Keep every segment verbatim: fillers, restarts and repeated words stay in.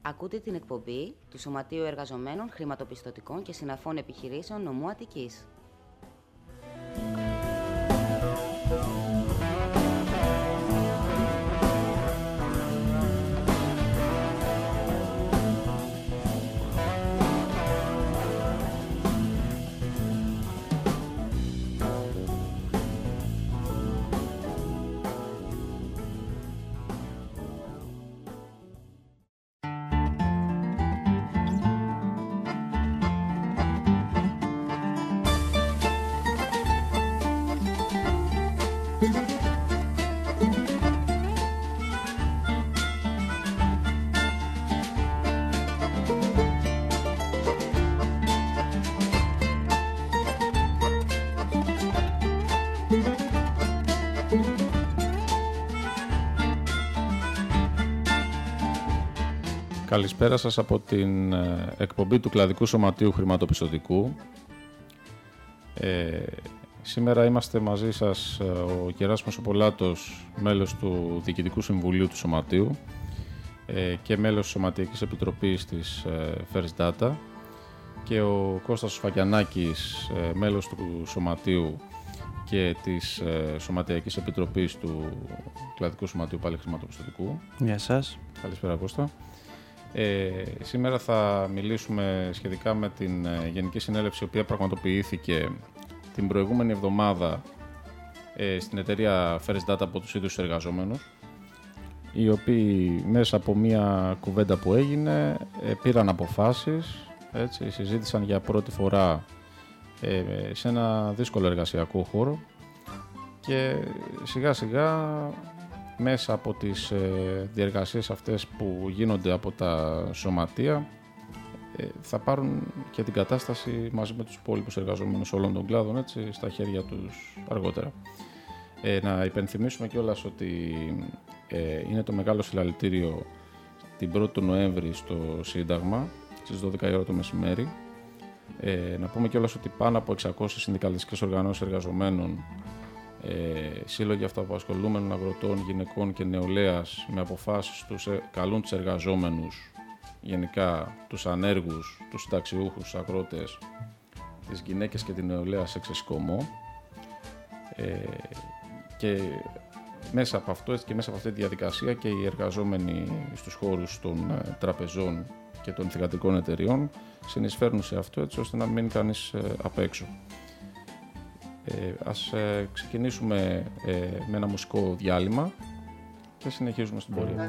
Ακούτε την εκπομπή του Σωματείου Εργαζομένων Χρηματοπιστωτικών και Συναφών Επιχειρήσεων Νομού Αττικής. Καλησπέρα σας από την εκπομπή του Κλαδικού Σωματείου Χρηματοπιστωτικού. Ε, σήμερα είμαστε μαζί σας ο Γεράσιμος Οπολάτος, μέλος του Διοικητικού Συμβουλίου του Σωματείου ε, και μέλος της Σωματειακής Επιτροπής της ε, First Data, και ο Κώστας Σφακιανάκης, ε, μέλος του Σωματείου και της ε, Σωματειακής Επιτροπής του Κλαδικού Σωματείου πάλι Χρηματοπιστωτικού. Γεια σας. Καλησπέρα, Κώστα. Ε, σήμερα θα μιλήσουμε σχετικά με την ε, Γενική Συνέλευση, η οποία πραγματοποιήθηκε την προηγούμενη εβδομάδα ε, στην εταιρεία First Data από τους ίδιους τους εργαζόμενους, οι οποίοι μέσα από μια κουβέντα που έγινε ε, πήραν αποφάσεις, έτσι, συζήτησαν για πρώτη φορά ε, σε ένα δύσκολο εργασιακό χώρο και σιγά σιγά μέσα από τις ε, διεργασίες αυτές που γίνονται από τα σωματεία ε, θα πάρουν και την κατάσταση μαζί με τους υπόλοιπους εργαζόμενους όλων των κλάδων, έτσι, στα χέρια τους αργότερα. Ε, να υπενθυμίσουμε κιόλας ότι ε, είναι το μεγάλο συλλαλητήριο την πρώτη του Νοέμβρη στο Σύνταγμα στις δώδεκα η ώρα το μεσημέρι. Ε, να πούμε κιόλας ότι πάνω από εξακόσιες συνδικαλιστικές οργανώσεις εργαζομένων, Ε, σύλλογοι αυτοαπασχολούμενων αγροτών, γυναικών και νεολαίας με αποφάσεις τους ε, καλούν τους εργαζόμενους, γενικά τους ανέργους, τους συνταξιούχους, τους αγρότες, τις γυναίκες και την νεολαία σε ξεσηκωμό, ε, και μέσα από αυτό και μέσα από αυτή τη διαδικασία και οι εργαζόμενοι στους χώρους των ε, τραπεζών και των θυγατρικών εταιριών συνεισφέρουν σε αυτό, έτσι ώστε να μην μείνει κανείς ε, απ' έξω. Ε, ας ε, ξεκινήσουμε ε, με ένα μουσικό διάλειμμα και συνεχίζουμε στην πορεία.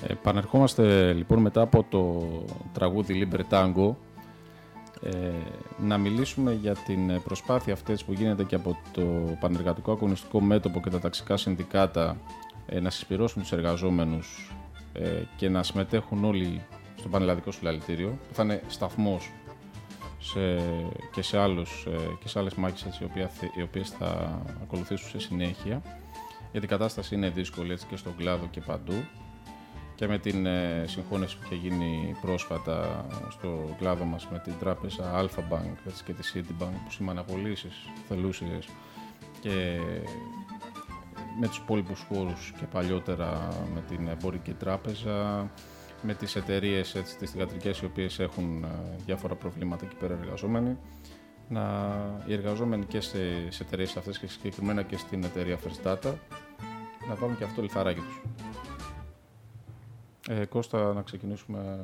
Ε, πανερχόμαστε λοιπόν μετά από το τραγούδι Libre Tango ε, να μιλήσουμε για την προσπάθεια αυτές που γίνεται και από το Πανεργατικό Αγωνιστικό Μέτωπο και τα ταξικά συνδικάτα ε, να συσπυρώσουν τους εργαζόμενους ε, και να συμμετέχουν όλοι στο Πανελλαδικό Συλλαλητήριο, που θα είναι σταθμός σε, και, σε άλλους, ε, και σε άλλες μάχες έτσι, οι, οποία, οι οποίες θα ακολουθήσουν σε συνέχεια, γιατί η κατάσταση είναι δύσκολη έτσι, και στον κλάδο και παντού. Και με την ε, συγχώνευση που είχε γίνει πρόσφατα στο κλάδο μας με την τράπεζα Alpha Bank έτσι, και τη Citibank, που σήμανε απολύσεις θελούσιες, και με τους υπόλοιπους χώρους και παλιότερα με την Εμπορική Τράπεζα, με τις εταιρείες, έτσι, τις θυγατρικές, οι οποίες έχουν ε, διάφορα προβλήματα εκεί πέρα εργαζόμενοι, να, οι εργαζόμενοι και στις εταιρείες αυτές και συγκεκριμένα και στην εταιρεία First Data να βάλουν και αυτό το λιθαράκι τους. Ε, Κώστα, να ξεκινήσουμε.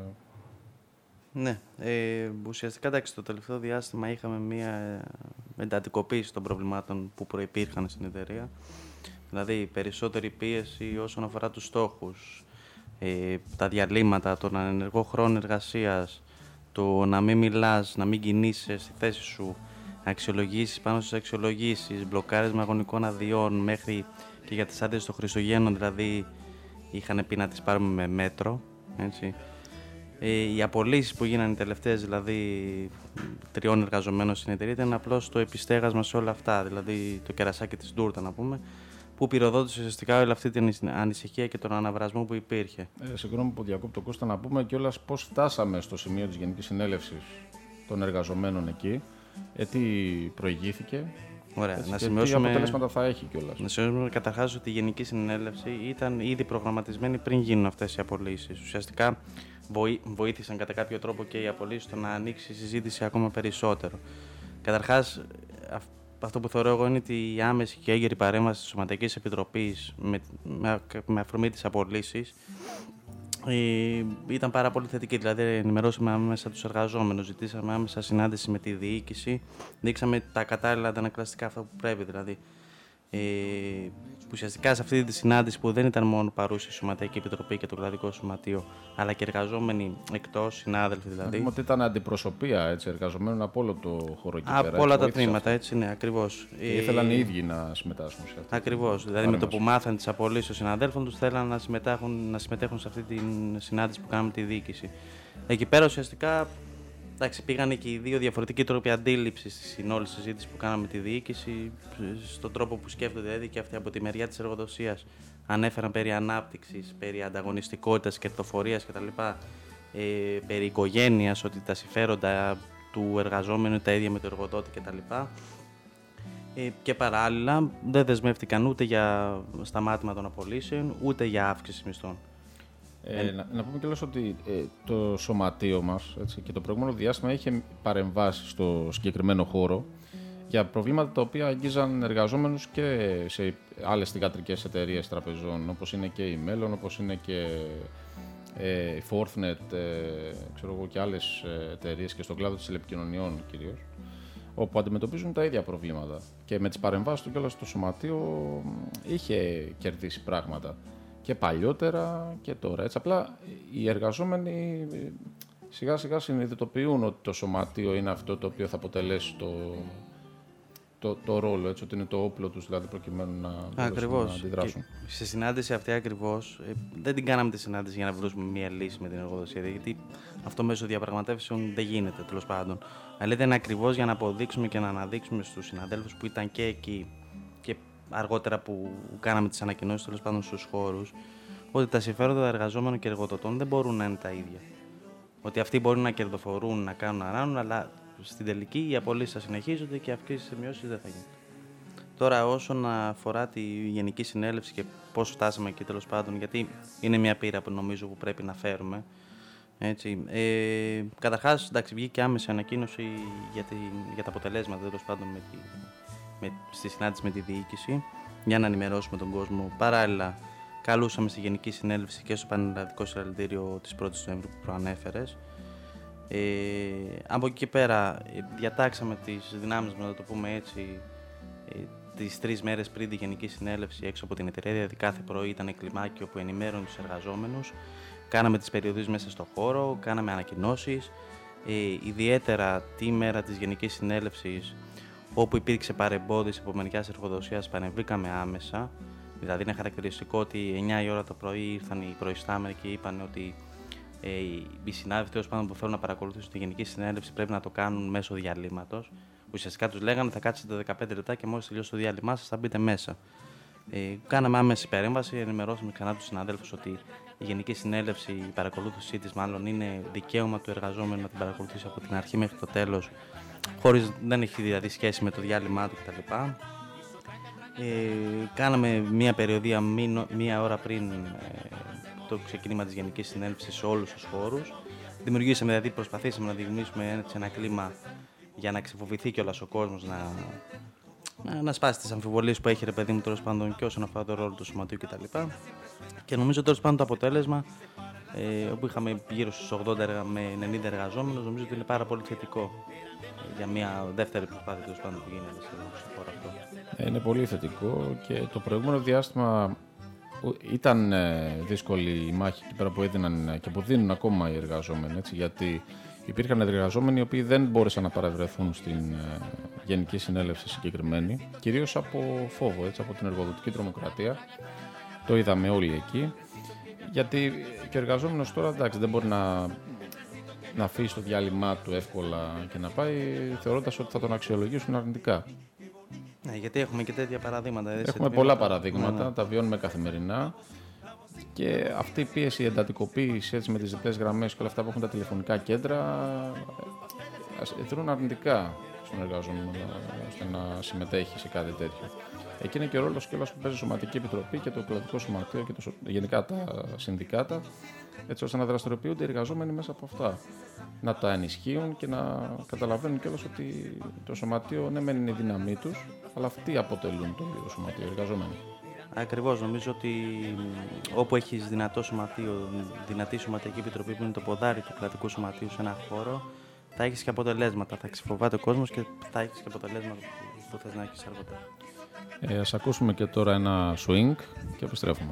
Ναι, ε, ουσιαστικά εντάξει, το τελευταίο διάστημα είχαμε μία εντατικοποίηση των προβλημάτων που προϋπήρχαν στην εταιρεία. Δηλαδή, περισσότερη πίεση όσον αφορά τους στόχους, ε, τα διαλύματα, τον ανενεργό χρόνο εργασίας, το να μην μιλάς, να μην κινείσαι στη θέση σου, αξιολογήσεις πάνω στις αξιολογήσεις, μπλοκάρισμα αγωνικών αδειών μέχρι και για τις άδειες των Χριστουγέννων, δηλαδή είχαν πει να τις πάρουμε με μέτρο, έτσι. Ε, οι απολύσεις που γίνανε οι τελευταίες, δηλαδή τριών εργαζομένων στην εταιρεία, ήταν απλώς το επιστέγασμα σε όλα αυτά, δηλαδή το κερασάκι της ντούρτα να πούμε, που πυροδότησε ουσιαστικά όλη αυτή την ανησυχία και τον αναβρασμό που υπήρχε. Ε, Συγγνώμη που διακόπτω, Κώστα, να πούμε κιόλας πώς φτάσαμε στο σημείο της Γενικής Συνέλευσης των εργαζομένων εκεί, ε, τι προηγήθηκε. Ωραία. Έτσι, να και σημειώσουμε, τι αποτελέσματα θα έχει κιόλας. Να σημειώσουμε καταρχάς ότι η Γενική Συνέλευση ήταν ήδη προγραμματισμένη πριν γίνουν αυτές οι απολύσεις. Ουσιαστικά βοήθησαν κατά κάποιο τρόπο και οι απολύσεις στο να ανοίξει η συζήτηση ακόμα περισσότερο. Καταρχάς, αυτό που θεωρώ εγώ είναι ότι η άμεση και έγκαιρη παρέμβαση της Σωματικής Επιτροπής με, με, με αφορμή τις απολύσεις ε, ήταν πάρα πολύ θετική. Δηλαδή, ενημερώσαμε άμεσα τους εργαζόμενους, ζητήσαμε άμεσα συνάντηση με τη διοίκηση, δείξαμε τα κατάλληλα αντανακλαστικά, αυτά που πρέπει δηλαδή. Ε, ουσιαστικά σε αυτή τη συνάντηση που δεν ήταν μόνο παρούση η Σωματική Επιτροπή και το Κλαδικό Σωματείο, αλλά και εργαζόμενοι εκτός, συνάδελφοι δηλαδή. Να ότι ήταν αντιπροσωπεία έτσι, εργαζομένων από όλο το χώρο εκεί από πέρα. Από όλα τα τμήματα, έτσι, ναι, ακριβώς. Και ήθελαν οι ίδιοι να συμμετάσχουν σε αυτό. Ακριβώς. Δηλαδή, με το που μάθαν τις απολύσεις των συναδέλφων τους, θέλαν να συμμετέχουν, να συμμετέχουν σε αυτή τη συνάντηση που κάναμε τη διοίκηση. Εκεί πέρα ουσιαστικά. Εντάξει, πήγανε και οι δύο διαφορετικοί τρόποι αντίληψης στην όλη συζήτηση που κάναμε με τη διοίκηση, στον τρόπο που σκέφτονται, δηλαδή και αυτοί από τη μεριά της εργοδοσίας ανέφεραν περί ανάπτυξης, περί ανταγωνιστικότητας, κερδοφορίας κτλ. Ε, περί οικογένειας, ότι τα συμφέροντα του εργαζόμενου είναι τα ίδια με το εργοδότη κτλ. Ε, και παράλληλα δεν δεσμεύτηκαν ούτε για σταμάτημα των απολύσεων, ούτε για αύξηση μισθών. Ε, ε, να, να πούμε κιόλας ότι ε, το σωματείο μας έτσι, και το προηγούμενο διάστημα είχε παρεμβάσει στο συγκεκριμένο χώρο για προβλήματα τα οποία αγγίζαν εργαζόμενους και σε άλλες θυγατρικές εταιρείες τραπεζών, όπως είναι και η Μέλλον, όπως είναι και ε, η Forthnet, ε, ξέρω εγώ, και άλλες εταιρείες και στον κλάδο της τηλεπικοινωνιών κυρίως, όπου αντιμετωπίζουν τα ίδια προβλήματα. Και με τις παρεμβάσεις του κιόλας το σωματείο είχε κερδίσει πράγματα. Και παλιότερα και τώρα. Έτσι, απλά οι εργαζόμενοι σιγά σιγά συνειδητοποιούν ότι το σωματείο είναι αυτό το οποίο θα αποτελέσει το, το, το ρόλο, έτσι, ότι είναι το όπλο τους, δηλαδή προκειμένου να, να αντιδράσουν. Και στη συνάντηση αυτή ακριβώς, ε, δεν την κάναμε τη συνάντηση για να βρούμε μια λύση με την εργοδοσία, γιατί αυτό μέσω διαπραγματεύσεων δεν γίνεται τέλος πάντων. Αλλά ήταν ακριβώς για να αποδείξουμε και να αναδείξουμε στους συναδέλφους που ήταν και εκεί και αργότερα που κάναμε τις ανακοινώσεις τέλος πάντων στους χώρους, ότι τα συμφέροντα εργαζόμενων και εργοδοτών δεν μπορούν να είναι τα ίδια. Ότι αυτοί μπορούν να κερδοφορούν, να κάνουν, να ράνουν, αλλά στην τελική οι απολύσεις θα συνεχίζονται και αυξήσεις στις μειώσεις δεν θα γίνουν. Τώρα, όσον αφορά τη Γενική Συνέλευση και πώς φτάσαμε εκεί τέλος πάντων, γιατί είναι μια πείρα που νομίζω που πρέπει να φέρουμε. Έτσι. Ε, καταρχάς, εντάξει, βγήκε άμεση ανακοίνωση για, τη, για τα αποτελέσματα τέλος πάντων με τη, με, στη συνάντηση με τη διοίκηση, για να ενημερώσουμε τον κόσμο. Παράλληλα, καλούσαμε στη Γενική Συνέλευση και στο Πανελλαδικό Συλλαλητήριο της πρώτης Νοεμβρίου που προανέφερες. Ε, από εκεί και πέρα, διατάξαμε τις δυνάμεις μας, να το πούμε έτσι, ε, τις τρεις μέρες πριν τη Γενική Συνέλευση έξω από την εταιρεία, δηλαδή κάθε πρωί ήταν κλιμάκιο που ενημέρωνε τους εργαζόμενους. Κάναμε τις περιοδίες μέσα στο χώρο, κάναμε ανακοινώσεις. Ε, ιδιαίτερα τη μέρα της Γενικής Συνέλευσης, όπου υπήρξε παρεμπόδιση από μερικιάς εργοδοσίας, πανεβρήκαμε άμεσα. Δηλαδή, είναι χαρακτηριστικό ότι εννιά η ώρα το πρωί ήρθαν οι προϊστάμενοι και είπαν ότι ε, οι συνάδελφοι τέλος πάντων που θέλουν να παρακολουθήσουν τη Γενική Συνέλευση πρέπει να το κάνουν μέσω διαλύματος. Ουσιαστικά τους λέγανε θα κάτσετε δεκαπέντε λεπτά και μόλις τελειώσει το διάλειμμά σας θα μπείτε μέσα. Ε, κάναμε άμεση παρέμβαση, ενημερώσαμε ξανά τους συναδέλφους ότι η Γενική Συνέλευση, η παρακολούθησή της μάλλον είναι δικαίωμα του εργαζόμενου να την παρακολουθήσει από την αρχή μέχρι το τέλος, χωρίς, δεν έχει δηλαδή σχέση με το διάλειμμά του κτλ. Ε, κάναμε μία περιοδία μία ώρα πριν ε, το ξεκίνημα της Γενικής Συνέλευσης σε όλους τους χώρους. Δημιουργήσαμε, δηλαδή προσπαθήσαμε να δημιουργήσουμε έτσι ένα κλίμα για να ξεφοβηθεί κιόλας ο κόσμος, να, να, να σπάσει τις αμφιβολίες που έχει ρε παιδί μου τέλος πάντων και όσον αφορά το ρόλο του σωματείου κτλ. Και νομίζω τέλος πάντων το αποτέλεσμα, ε, όπου είχαμε γύρω στους ογδόντα με ενενήντα εργαζόμενους, νομίζω ότι είναι πάρα πολύ θετικό για μια δεύτερη προσπάθεια τέλος πάντων που γίνεται στο χώρο αυτό. Είναι πολύ θετικό και το προηγούμενο διάστημα ήταν δύσκολη η μάχη εκεί πέρα που έδιναν και που δίνουν ακόμα οι εργαζόμενοι, έτσι, γιατί υπήρχαν εργαζόμενοι οι οποίοι δεν μπόρεσαν να παρευρεθούν στην Γενική Συνέλευση συγκεκριμένη, κυρίως από φόβο, έτσι, από την εργοδοτική τρομοκρατία. Το είδαμε όλοι εκεί, γιατί και ο εργαζόμενος τώρα εντάξει, δεν μπορεί να, να αφήσει το διάλειμμά του εύκολα και να πάει θεωρώντας ότι θα τον αξιολογήσουν αρνητικά. Ναι, γιατί έχουμε και τέτοια παραδείγματα. Έχουμε πολλά παραδείγματα, ναι, ναι. Τα βιώνουμε καθημερινά. Και αυτή η πίεση, η εντατικοποίηση έτσι, με τις διπλές γραμμές και όλα αυτά που έχουν τα τηλεφωνικά κέντρα δρούν αρνητικά στον εργαζόμενο ώστε να συμμετέχει σε κάτι τέτοιο. Εκεί είναι και ο ρόλος κιόλας που παίζει η Σωματική Επιτροπή και το Κλαδικό Σωματείο και το, γενικά τα συνδικάτα, έτσι ώστε να δραστηριοποιούνται οι εργαζόμενοι μέσα από αυτά. Να τα ενισχύουν και να καταλαβαίνουν κιόλας ότι το Σωματείο ναι, μεν είναι η δύναμή τους, αλλά αυτοί αποτελούν το ίδιο Σωματείο, οι εργαζόμενοι. Ακριβώς, νομίζω ότι όπου έχεις δυνατό σωματείο, δυνατή Σωματική Επιτροπή που είναι το ποδάρι του Κλαδικού Σωματείου σε ένα χώρο, θα έχεις και αποτελέσματα. Θα ξεφοβάται ο κόσμος και θα έχεις και αποτελέσματα που θες να έχεις αργότερα. Ε, ας ακούσουμε και τώρα ένα swing και επιστρέφουμε.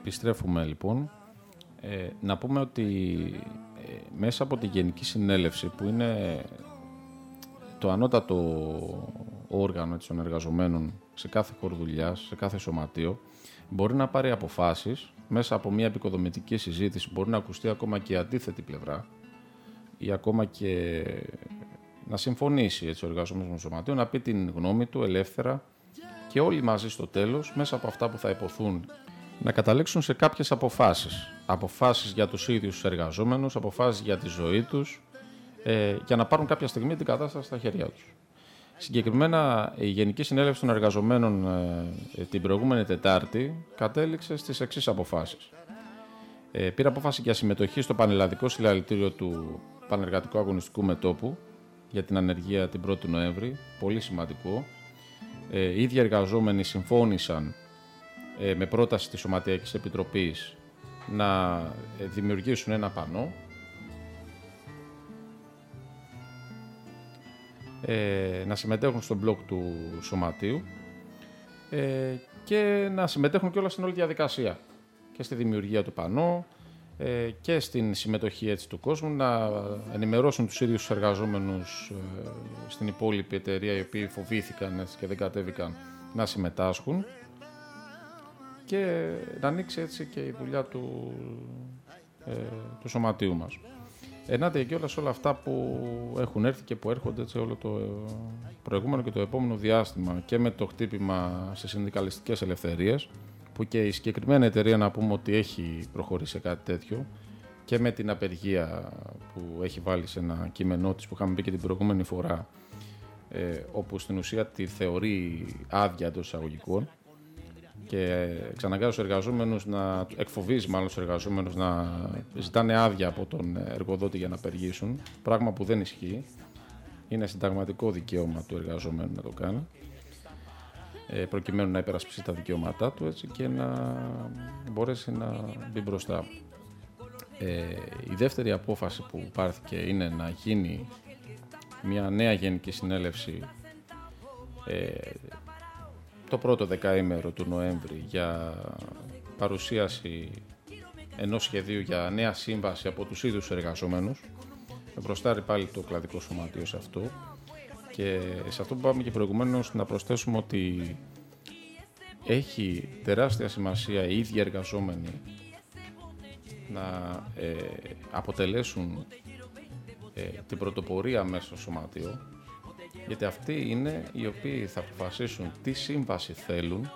επιστρέφουμε λοιπόν. Ε, να πούμε ότι ε, μέσα από τη Γενική Συνέλευση, που είναι το ανώτατο όργανο των εργαζομένων σε κάθε χώρο δουλειάς, σε κάθε σωματείο, μπορεί να πάρει αποφάσεις μέσα από μια επικοδομητική συζήτηση, μπορεί να ακουστεί ακόμα και η αντίθετη πλευρά ή ακόμα και να συμφωνήσει έτσι, ο εργαζόμενος με το σωματείο, να πει την γνώμη του ελεύθερα και όλοι μαζί στο τέλος, μέσα από αυτά που θα υποθούν, να καταλήξουν σε κάποιες αποφάσεις. Αποφάσεις για τους ίδιους τους εργαζόμενους, αποφάσεις για τη ζωή τους, ε, για να πάρουν κάποια στιγμή την κατάσταση στα χέρια τους. Συγκεκριμένα, η Γενική Συνέλευση των Εργαζομένων ε, την προηγούμενη Τετάρτη κατέληξε στις εξής αποφάσεις. Ε, πήρε απόφαση για συμμετοχή στο πανελλαδικό συλλαλητήριο του Πανεργατικού Αγωνιστικού Μετώπου για την ανεργία την πρώτη Νοέμβρη, πολύ σημαντικό. Ε, οι ίδιοι εργαζόμενοι συμφώνησαν ε, με πρόταση της Σωματειακής Επιτροπής να ε, δημιουργήσουν ένα πανό ε, να συμμετέχουν στο μπλοκ του Σωματείου ε, και να συμμετέχουν και όλα στην όλη διαδικασία και στη δημιουργία του πανό ε, και στην συμμετοχή έτσι, του κόσμου, να ενημερώσουν τους ίδιους τους εργαζόμενους ε, στην υπόλοιπη εταιρεία, οι οποίοι φοβήθηκαν έτσι, και δεν κατέβηκαν να συμμετάσχουν και να ανοίξει έτσι και η δουλειά του, ε, του σωματείου μας. Ενάτε και όλα σε όλα αυτά που έχουν έρθει και που έρχονται έτσι, όλο το προηγούμενο και το επόμενο διάστημα και με το χτύπημα σε συνδικαλιστικές ελευθερίες, που και η συγκεκριμένη εταιρεία να πούμε ότι έχει προχωρήσει σε κάτι τέτοιο και με την απεργία που έχει βάλει σε ένα κείμενό της που είχαμε πει και την προηγούμενη φορά, ε, όπου στην ουσία τη θεωρεί άδεια εντός εισαγωγικών και εξαναγκάζει τους εργαζόμενους να εκφοβίζει μάλλον τους εργαζόμενους να ζητάνε άδεια από τον εργοδότη για να απεργήσουν, πράγμα που δεν ισχύει. Είναι συνταγματικό δικαίωμα του εργαζομένου να το κάνει, προκειμένου να υπερασπιστεί τα δικαιώματά του έτσι, και να μπορέσει να μπει μπροστά. Ε, η δεύτερη απόφαση που πάρθηκε είναι να γίνει μια νέα Γενική Συνέλευση ε, το πρώτο δεκαήμερο του Νοέμβρη για παρουσίαση ενός σχεδίου για νέα σύμβαση από τους ίδιους εργαζόμενους. Με μπροστάρει πάλι το κλαδικό σωματείο σε αυτό. Και σε αυτό που είπαμε και προηγουμένως να προσθέσουμε ότι έχει τεράστια σημασία οι ίδιοι εργαζόμενοι να ε, αποτελέσουν ε, την πρωτοπορία μέσα στο σωματείο, γιατί αυτοί είναι οι οποίοι θα αποφασίσουν τι σύμβαση θέλουν,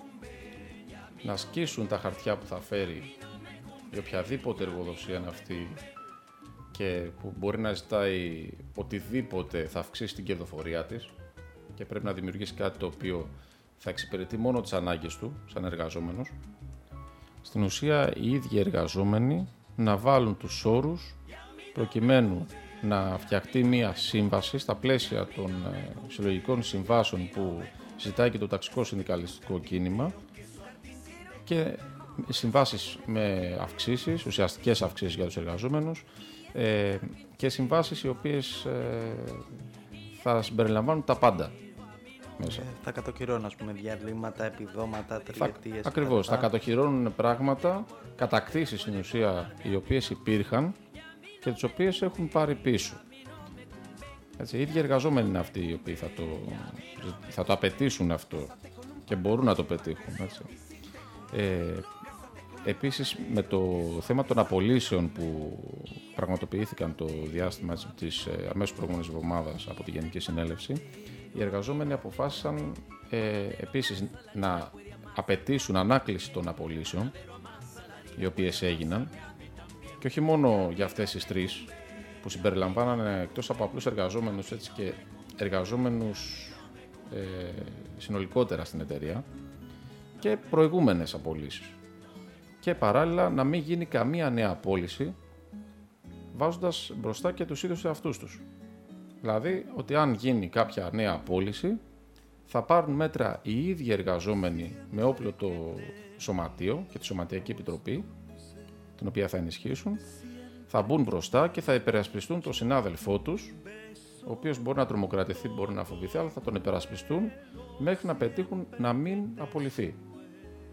να ασκήσουν τα χαρτιά που θα φέρει η οποιαδήποτε εργοδοσία είναι αυτή και που μπορεί να ζητάει οτιδήποτε θα αυξήσει την κερδοφορία της και πρέπει να δημιουργήσει κάτι το οποίο θα εξυπηρετεί μόνο τις ανάγκες του σαν εργαζόμενος. Στην ουσία οι ίδιοι εργαζόμενοι να βάλουν τους όρους προκειμένου να φτιαχτεί μια σύμβαση στα πλαίσια των ε, συλλογικών συμβάσεων που ζητάει και το ταξικό συνδικαλιστικό κίνημα και συμβάσεις με αυξήσεις, ουσιαστικές αυξήσεις για τους εργαζόμενους ε, και συμβάσεις οι οποίες ε, θα συμπεριλαμβάνουν τα πάντα μέσα. Ε, θα κατοχυρώνουν ας πούμε διαλύματα, επιδόματα, τριετίες. Ακριβώς, θα κατοχυρώνουν πράγματα, κατακτήσεις στην ουσία οι οποίες υπήρχαν και τις οποίες έχουν πάρει πίσω. Έτσι, οι ίδιοι εργαζόμενοι είναι αυτοί οι οποίοι θα το, θα το απαιτήσουν αυτό και μπορούν να το πετύχουν. Έτσι. Ε, επίσης, με το θέμα των απολύσεων που πραγματοποιήθηκαν το διάστημα της ε, αμέσως προηγούμενης εβδομάδας από τη Γενική Συνέλευση, οι εργαζόμενοι αποφάσισαν ε, επίσης να απαιτήσουν ανάκληση των απολύσεων, οι οποίες έγιναν, και όχι μόνο για αυτές τις τρεις, που συμπεριλαμβάνανε εκτός από απλούς εργαζόμενους έτσι και εργαζόμενους ε, συνολικότερα στην εταιρεία και προηγούμενες απολύσεις. Και παράλληλα να μην γίνει καμία νέα απόλυση βάζοντας μπροστά και τους ίδιους εαυτούς τους. Δηλαδή ότι αν γίνει κάποια νέα απόλυση θα πάρουν μέτρα οι ίδιοι εργαζόμενοι με όπλο το σωματείο και τη Σωματειακή Επιτροπή, την οποία θα ενισχύσουν, θα μπουν μπροστά και θα υπερασπιστούν τον συνάδελφό τους, ο οποίος μπορεί να τρομοκρατηθεί, μπορεί να φοβηθεί, αλλά θα τον υπερασπιστούν μέχρι να πετύχουν να μην απολυθεί.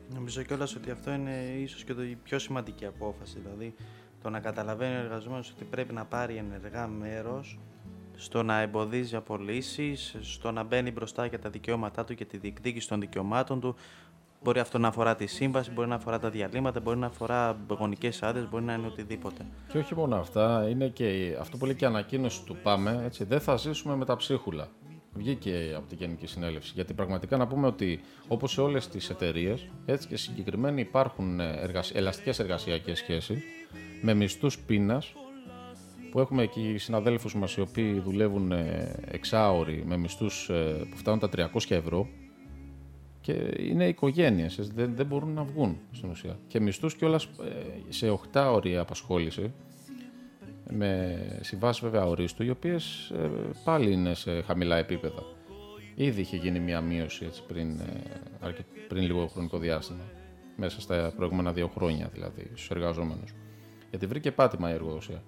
Νομίζω κιόλας ότι αυτό είναι ίσως και το, η πιο σημαντική απόφαση. Δηλαδή, το να καταλαβαίνει ο εργαζόμενος ότι πρέπει να πάρει ενεργά μέρος στο να εμποδίζει απολύσεις, στο να μπαίνει μπροστά για τα δικαιώματά του και τη διεκδίκηση των δικαιωμάτων του. Μπορεί αυτό να αφορά τη σύμβαση, μπορεί να αφορά τα διαλύματα, μπορεί να αφορά γονικές άδειες, μπορεί να είναι οτιδήποτε. Και όχι μόνο αυτά, είναι και αυτό που λέει και η ανακοίνωση του ΠΑΜΕ, έτσι, δεν θα ζήσουμε με τα ψίχουλα. Βγήκε από την Γενική Συνέλευση. Γιατί πραγματικά να πούμε ότι όπως σε όλες τις εταιρείες, έτσι και συγκεκριμένοι υπάρχουν εργασ... ελαστικές εργασιακές σχέσεις με μισθούς πείνας, που έχουμε εκεί συναδέλφους μας οι οποίοι δουλεύουν εξάωροι με μισθούς που φτάνουν τα τριακόσια ευρώ και είναι οικογένειες, δεν, δεν μπορούν να βγουν στην ουσία. Και μισθούς κιόλας σε οκτάωρη απασχόληση, με συμβάσεις βέβαια ορίστου, οι οποίες ε, πάλι είναι σε χαμηλά επίπεδα. Ήδη είχε γίνει μια μείωση έτσι, πριν, ε, αρκε... πριν λίγο χρονικό διάστημα, μέσα στα προηγούμενα δύο χρόνια δηλαδή, στους εργαζόμενους. Γιατί βρήκε πάτημα η εργοδοσία.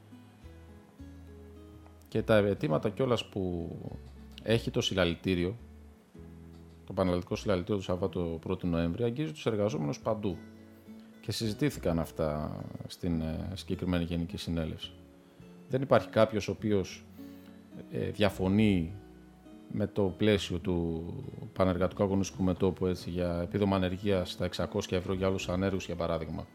Και τα αιτήματα κιόλας που έχει το συλλαλητήριο, το Πανελλαδικό Συλλαλητήριο του Σαββάτου πρώτου Νοέμβρη, αγγίζει τους εργαζόμενους παντού. Και συζητήθηκαν αυτά στην ε, συγκεκριμένη Γενική Συνέλευση. Δεν υπάρχει κάποιος ο οποίος ε, διαφωνεί με το πλαίσιο του Πανεργατικού Αγωνιστικού Μετώπου έτσι, για επίδομα ανεργίας στα εξακόσια ευρώ για όλους τους ανέργους, για παράδειγμα.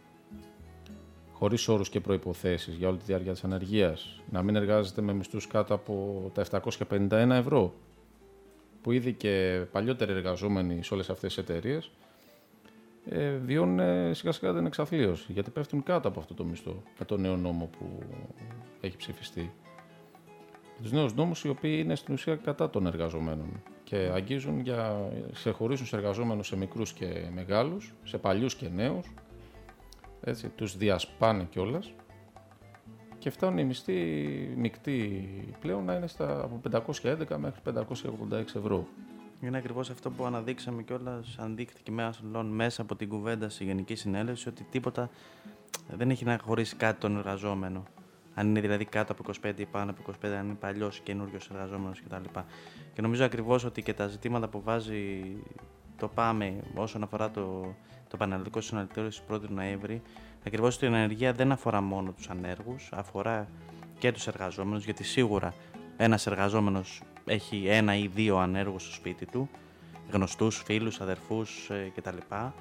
Χωρίς όρους και προϋποθέσεις για όλη τη διάρκεια της ανεργίας. Να μην εργάζεται με μισθούς κάτω από τα επτακόσια πενήντα ένα ευρώ. Που ήδη και παλιότεροι εργαζόμενοι σε όλες αυτές τις εταιρείες Ε, βιώνουν ε, σιγά σιγά την εξαθλίωση, γιατί πέφτουν κάτω από αυτό το μισθό με το νέο νόμο που έχει ψηφιστεί. Τους νέους νόμους οι οποίοι είναι στην ουσία κατά των εργαζομένων και αγγίζουν για ξεχωρίζουν τους εργαζόμενους σε μικρούς και μεγάλους, σε παλιούς και νέους, έτσι, τους διασπάνε κιόλας και φτάνουν οι μισθοί μεικτοί πλέον να είναι στα, από πεντακόσια έντεκα μέχρι πεντακόσια ογδόντα έξι ευρώ. Είναι ακριβώς αυτό που αναδείξαμε κιόλας, αναδείχθηκε μέσα από την κουβέντα στη Γενική Συνέλευση, ότι τίποτα δεν έχει να χωρίσει κάτι τον εργαζόμενο. Αν είναι δηλαδή κάτω από είκοσι πέντε ή πάνω από είκοσι πέντε, αν είναι παλιός ή καινούριος εργαζόμενος κτλ. Και νομίζω ακριβώς ότι και τα ζητήματα που βάζει το ΠΑΜΕ όσον αφορά το, το Πανελλαδικό Συλλαλητήριο στις πρώτη Νοέμβρη, ακριβώς ότι η ανεργία δεν αφορά μόνο τους ανέργους, αφορά και τους εργαζόμενους, γιατί σίγουρα ένας εργαζόμενος έχει ένα ή δύο ανέργους στο σπίτι του, γνωστούς, φίλους, αδερφούς ε, κτλ.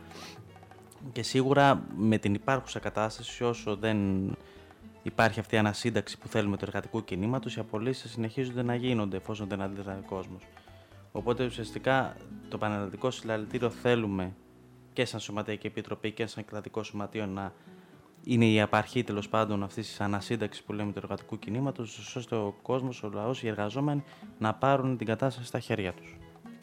Και σίγουρα με την υπάρχουσα κατάσταση, όσο δεν υπάρχει αυτή η ανασύνταξη που θέλουμε του εργατικού κινήματος, οι απολύσεις συνεχίζονται να γίνονται εφόσον δεν αντιδράει ο κόσμος. Οπότε ουσιαστικά το Πανελλαδικό Συλλαλητήριο θέλουμε και σαν Σωματειακή Επιτροπή και σαν Κλαδικό Σωματείο να είναι η απαρχή τέλος πάντων αυτής της ανασύνταξης που λέμε του εργατικού κινήματος, ώστε ο κόσμος, ο λαός, οι εργαζόμενοι να πάρουν την κατάσταση στα χέρια τους.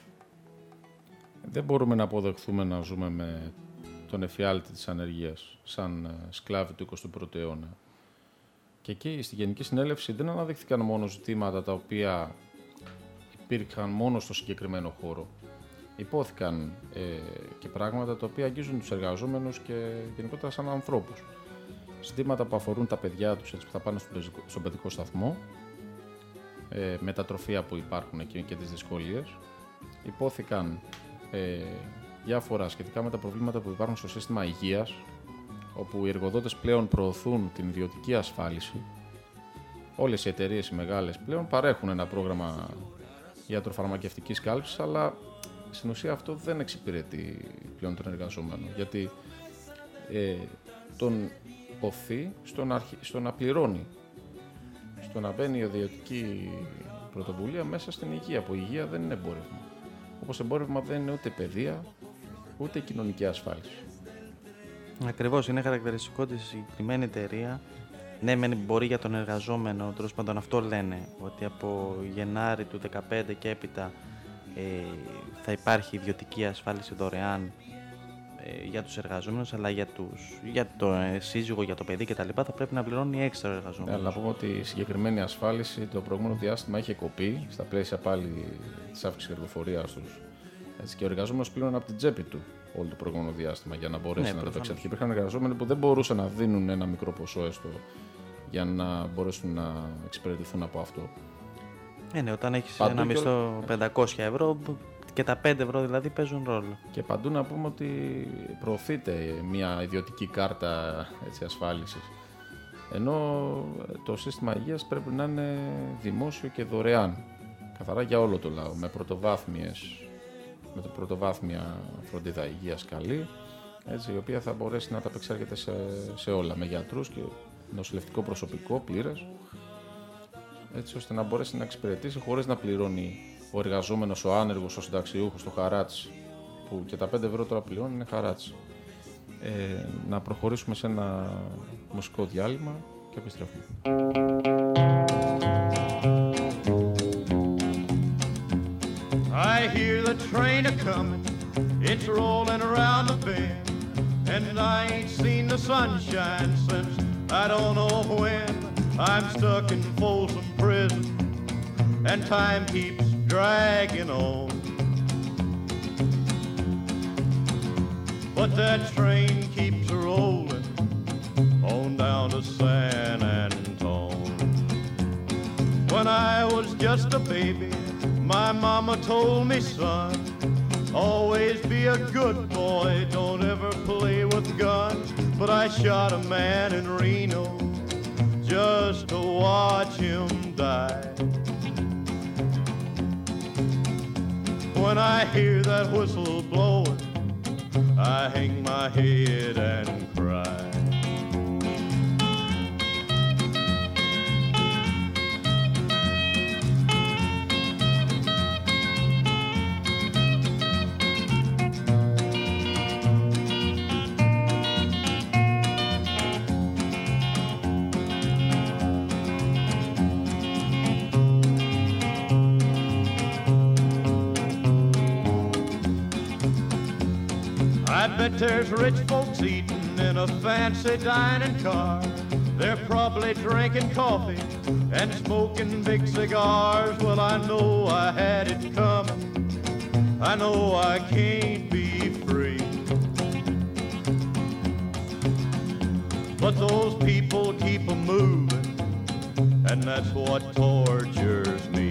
Δεν μπορούμε να αποδεχθούμε να ζούμε με τον εφιάλτη της ανεργίας σαν σκλάβοι του εικοστού πρώτου αιώνα. Και εκεί στη Γενική Συνέλευση δεν αναδείχθηκαν μόνο ζητήματα τα οποία υπήρχαν μόνο στο συγκεκριμένο χώρο. Υπόθηκαν ε, και πράγματα τα οποία αγγίζουν τους εργαζόμενους και γενικότερα σαν ανθρώπους. Ζητήματα που αφορούν τα παιδιά τους, έτσι, που θα πάνε στον παιδικό σταθμό, ε, με τα τροφεία που υπάρχουν εκεί και τις δυσκολίες. Υπόθηκαν ε, διάφορα σχετικά με τα προβλήματα που υπάρχουν στο σύστημα υγείας, όπου οι εργοδότες πλέον προωθούν την ιδιωτική ασφάλιση. Όλες οι εταιρείες οι μεγάλες πλέον παρέχουν ένα πρόγραμμα ιατροφαρμακευτικής κάλυψης, αλλά στην ουσία αυτό δεν εξυπηρετεί πλέον τον εργαζόμενο, γιατί ε, τον οθεί στο να, στο να πληρώνει, στο να μπαίνει η ιδιωτική πρωτοβουλία μέσα στην υγεία, που η υγεία δεν είναι εμπόρευμα. Όπως εμπόρευμα δεν είναι ούτε παιδεία, ούτε κοινωνική ασφάλιση. Ακριβώς, είναι χαρακτηριστικό ότι η συγκεκριμένη εταιρεία, ναι, μεν μπορεί για τον εργαζόμενο, τέλος πάντων αυτό λένε, ότι από Γενάρη του δύο χιλιάδες δεκαπέντε και έπειτα ε, θα υπάρχει ιδιωτική ασφάλιση δωρεάν ε, για τους εργαζόμενους, αλλά για, τους, για το ε, σύζυγο, για το παιδί κτλ. Θα πρέπει να πληρώνει έξτρα ο εργαζόμενος. Ναι, αλλά να πούμε ότι η συγκεκριμένη ασφάλιση το προηγούμενο διάστημα είχε κοπεί στα πλαίσια πάλι της αύξησης κερδοφορίας τους. Έτσι, και ο εργαζόμενος πλήρωνε από την τσέπη του όλο το προηγούμενο διάστημα για να μπορέσει ναι, να το εξαρτηθεί. Υπήρχαν εργαζόμενοι που δεν μπορούσαν να δίνουν ένα μικρό ποσό έστω για να μπορέσουν να εξυπηρετηθούν από αυτό. Ε, ναι, όταν έχεις Παντού ένα μισθό πεντακόσια ευρώ, Και τα πέντε ευρώ δηλαδή παίζουν ρόλο. Και παντού να πούμε ότι προωθείται μια ιδιωτική κάρτα έτσι, ασφάλισης. Ενώ το σύστημα υγείας πρέπει να είναι δημόσιο και δωρεάν. Καθαρά για όλο το λαό, με πρωτοβάθμιες, με το πρωτοβάθμια φροντίδα υγείας καλή, έτσι, η οποία θα μπορέσει να τα απεξέρχεται σε, σε όλα, με γιατρούς και νοσηλευτικό προσωπικό πλήρες, έτσι ώστε να μπορέσει να εξυπηρετήσει χωρίς να πληρώνει ο εργαζόμενος, ο άνεργος, ο συνταξιούχος, το χαράτσι, που και τα πέντε ευρώ τώρα πληρώνει είναι χαράτσι. Ε, να προχωρήσουμε σε ένα μουσικό διάλειμμα και επιστρέφουμε. I hear the train a-comin', it's rollin' around the bend, and I ain't seen the sunshine since I don't know when. I'm stuck in Folsom Prison, and time keeps dragging on. But that train keeps rollin' on down to San Antone. When I was just a baby, my mama told me, son, always be a good boy, don't ever play with guns. But I shot a man in Reno just to watch him die. When I hear that whistle blowing, I hang my head and cry. I bet there's rich folks eating in a fancy dining car. They're probably drinking coffee and smoking big cigars. Well, I know I had it coming. I know I can't be free. But those people keep a moving, and that's what tortures me.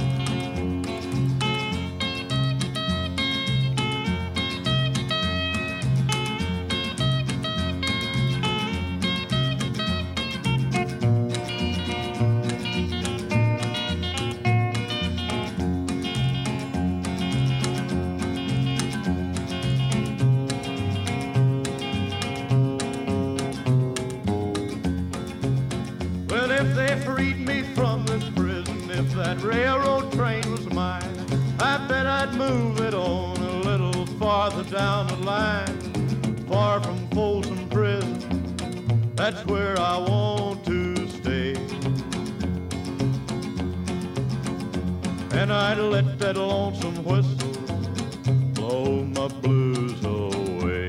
Railroad train was mine, I bet I'd move it on a little farther down the line, far from Folsom Prison, that's where I want to stay. And I'd let that lonesome whistle blow my blues away.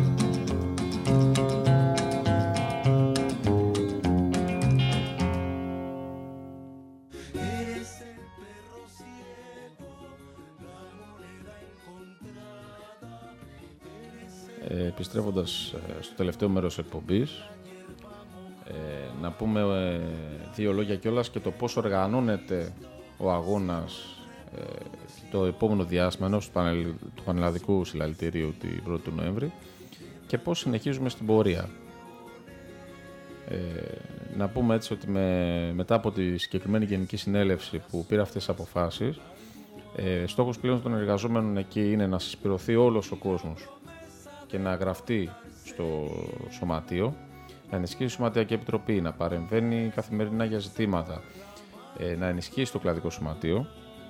Επιστρέφοντας στο τελευταίο μέρος εκπομπής, ε, να πούμε ε, δύο λόγια κιόλας και το πώς οργανώνεται ο αγώνας ε, το επόμενο διάστημα ενός του, πανελ, του Πανελλαδικού Συλλαλητηρίου την πρώτη του Νοέμβρη και πώς συνεχίζουμε στην πορεία. Ε, να πούμε έτσι ότι με, μετά από τη συγκεκριμένη Γενική Συνέλευση που πήρε αυτές τις αποφάσεις, ε, στόχος πλέον των εργαζόμενων εκεί είναι να συσπηρωθεί όλος ο κόσμος και να γραφτεί στο σωματείο, να ενισχύσει η Σωματειακή Επιτροπή, να παρεμβαίνει καθημερινά για ζητήματα, ε, να ενισχύσει το κλαδικό σωματείο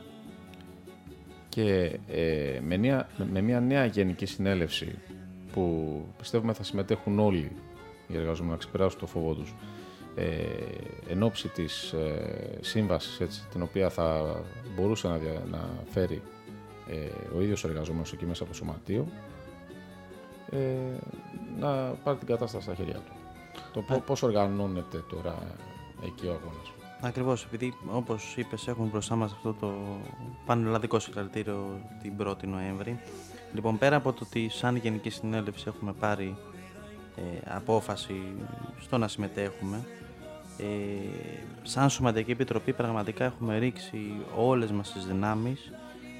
και ε, με, μια, με μια νέα Γενική Συνέλευση που πιστεύουμε θα συμμετέχουν όλοι οι εργαζόμενοι να ξεπεράσουν το φόβο τους ε, εν ώψη της ε, σύμβασης, έτσι, την οποία θα μπορούσε να, δια, να φέρει ε, ο ίδιος ο εργαζόμενος εκεί μέσα από το σωματείο, Ε, να πάρει την κατάσταση στα χέρια του. Το πώς οργανώνεται τώρα εκεί ο αγώνας. Ακριβώς, επειδή όπως είπες έχουμε μπροστά μας αυτό το Πανελλαδικό Συλλαλητήριο την πρώτη Νοέμβρη. Λοιπόν, πέρα από το ότι σαν Γενική Συνέλευση έχουμε πάρει ε, απόφαση στο να συμμετέχουμε, ε, σαν Σωματειακή Επιτροπή πραγματικά έχουμε ρίξει όλες μας τις δυνάμεις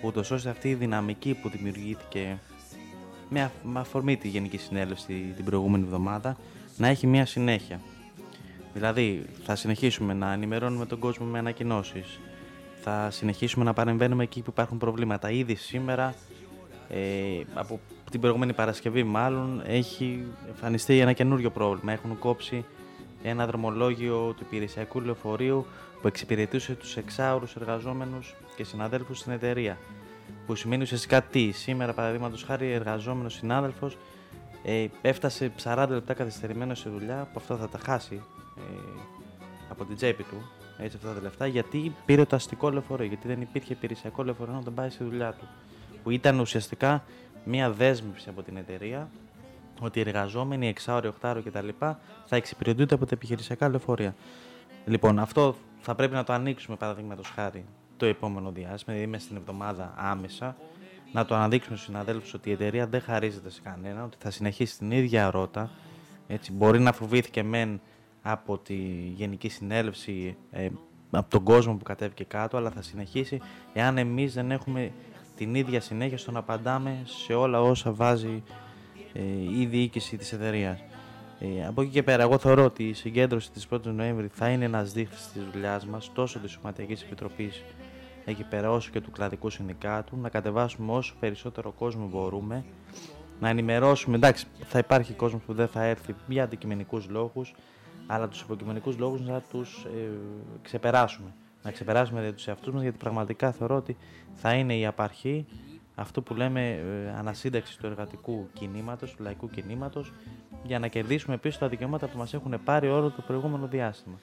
ούτως ώστε αυτή η δυναμική που δημιουργήθηκε με αφορμή τη Γενική Συνέλευση την προηγούμενη εβδομάδα να έχει μια συνέχεια. Δηλαδή, θα συνεχίσουμε να ενημερώνουμε τον κόσμο με ανακοινώσεις, θα συνεχίσουμε να παρεμβαίνουμε εκεί που υπάρχουν προβλήματα. Ήδη σήμερα, ε, από την προηγούμενη Παρασκευή μάλλον, έχει εμφανιστεί ένα καινούριο πρόβλημα. Έχουν κόψει ένα δρομολόγιο του υπηρεσιακού λεωφορείου που εξυπηρετούσε τους εξάωρους εργαζόμενους και συναδέλφους στην εταιρεία. Που σημαίνει ουσιαστικά τι, σήμερα παραδείγματος χάρη εργαζόμενος συνάδελφος ε, έφτασε σαράντα λεπτά καθυστερημένο σε δουλειά, που αυτό θα τα χάσει ε, από την τσέπη του, έτσι, αυτά τα λεφτά, γιατί πήρε το αστικό λεωφορείο, γιατί δεν υπήρχε υπηρεσιακό λεωφορείο να τον πάει στη δουλειά του. Που ήταν ουσιαστικά μία δέσμευση από την εταιρεία ότι οι εργαζόμενοι, εξάωρο, οχτάωρο κτλ. Θα εξυπηρετούνται από τα επιχειρησιακά λεωφορεία. Λοιπόν, αυτό θα πρέπει να το ανοίξουμε παραδείγματος χάρη το επόμενο διάστημα, δηλαδή μέσα στην εβδομάδα άμεσα, να το αναδείξουμε στους συναδέλφους ότι η εταιρεία δεν χαρίζεται σε κανένα, ότι θα συνεχίσει την ίδια ρότα. Έτσι, μπορεί να φοβήθηκε μεν από τη Γενική Συνέλευση, ε, από τον κόσμο που κατέβηκε κάτω, αλλά θα συνεχίσει εάν εμείς δεν έχουμε την ίδια συνέχεια στο να απαντάμε σε όλα όσα βάζει ε, η διοίκηση της εταιρείας. Ε, από εκεί και πέρα, εγώ θεωρώ ότι η συγκέντρωση της πρώτης Νοέμβρη θα είναι ένας δείχτης της δουλειάς μας, τόσο της Σωματειακής Επιτροπής εκεί πέρα, όσο και του Κλαδικού Συνδικάτου, να κατεβάσουμε όσο περισσότερο κόσμο μπορούμε, να ενημερώσουμε. Εντάξει, θα υπάρχει κόσμος που δεν θα έρθει για αντικειμενικούς λόγους, αλλά τους υποκειμενικούς λόγους να τους ε, ξεπεράσουμε. Να ξεπεράσουμε δηλαδή τους εαυτούς μας, γιατί πραγματικά θεωρώ ότι θα είναι η απαρχή αυτό που λέμε ε, ανασύνταξη του εργατικού κινήματος, του λαϊκού κινήματος, για να κερδίσουμε πίσω τα δικαιώματα που μας έχουν πάρει όλο το προηγούμενο διάστημα.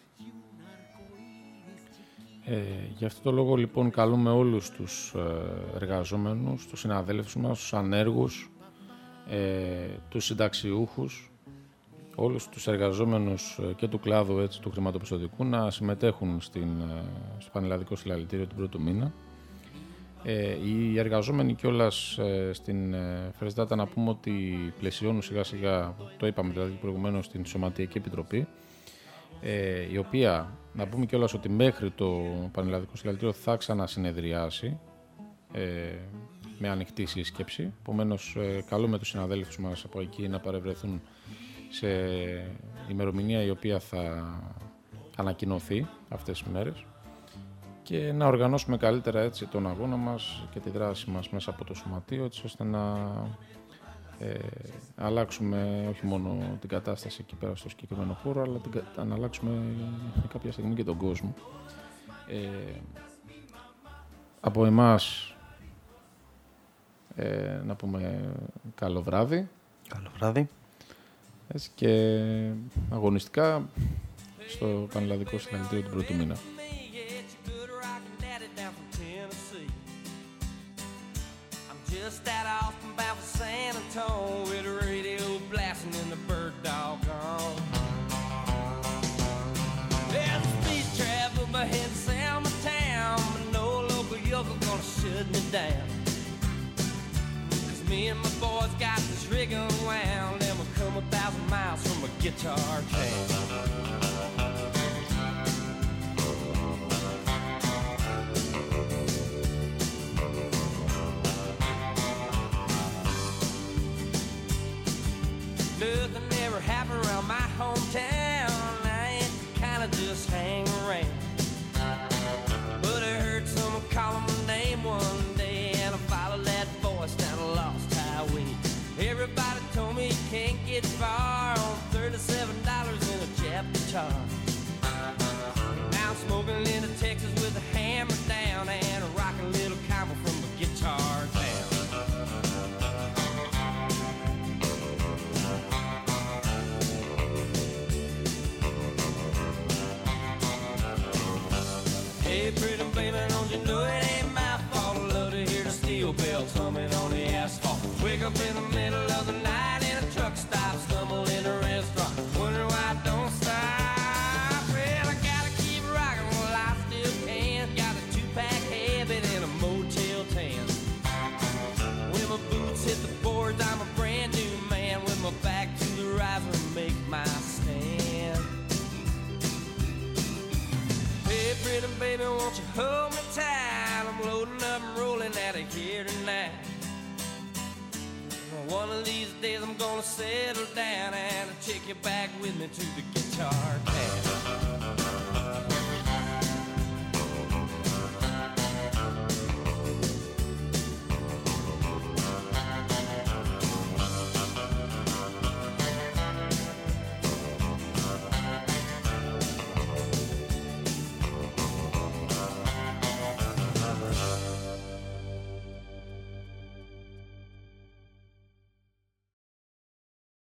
Ε, γι' αυτό το λόγο λοιπόν καλούμε όλους τους ε, εργαζόμενους, τους συναδέλφους μας, τους ανέργους, ε, τους συνταξιούχους, όλους τους εργαζόμενους ε, και του κλάδου έτσι, του χρηματοπιστωτικού να συμμετέχουν στην, ε, στο Πανελλαδικό Συλλαλητήριο του πρώτου μήνα. Ε, οι εργαζόμενοι κιόλας ε, στην ε, Φρεσδάτα να πούμε ότι πλαισιώνουν σιγά σιγά, το είπαμε δηλαδή προηγουμένως, στην Σωματειακή Επιτροπή, ε, η οποία να πούμε κιόλας ότι μέχρι το Πανελλαδικό Συλλαλητήριο θα ξανασυνεδριάσει ε, με ανοιχτή σύσκεψη. Επομένως ε, καλούμε τους συναδέλφους μας από εκεί να παρευρεθούν σε ημερομηνία η οποία θα ανακοινωθεί αυτές τις μέρες και να οργανώσουμε καλύτερα έτσι τον αγώνα μας και τη δράση μας μέσα από το Σωματείο, έτσι ώστε να ε, αλλάξουμε όχι μόνο την κατάσταση εκεί πέρα στο συγκεκριμένο χώρο, αλλά την, να αλλάξουμε κάποια στιγμή και τον κόσμο. Ε, από εμάς ε, να πούμε καλό βράδυ. Καλό βράδυ. Έτσι, και αγωνιστικά στο Πανελλαδικό Συλλαλητήριο του πρώτου μήνα. Just that off from about San Antonio with the radio blasting and the bird dog on. There's a speed trap up ahead in Selma town, but no local yokel gonna shut me down. Cause me and my boys got this rig unwound, and we'll come a thousand miles from a guitar town. Nothing ever happened around my hometown. I ain't the kind of just hang around. But I heard someone calling my name one day, and I followed that voice down a lost highway. Everybody told me you can't get far on thirty-seven dollars in a Jap guitar. Now I'm smoking into Texas with a hammer down and a rockin' little combo from a guitar town. Hey, pretty baby, don't you know it ain't my fault? I love to hear the steel bells humming on the asphalt. Wake up in the middle of the night in a truck stop, stumble in a restaurant, wonder why I don't stop. Well, I gotta keep rocking while I still can. Got a two-pack habit and a Motel ten. When my boots hit the boards, I'm a brand new man with my back to the riser, make my stand. Hey, pretty baby, won't you hold me tight? I'm low loading up and rolling out of here tonight. One of these days I'm gonna settle down and take you back with me to the guitar town.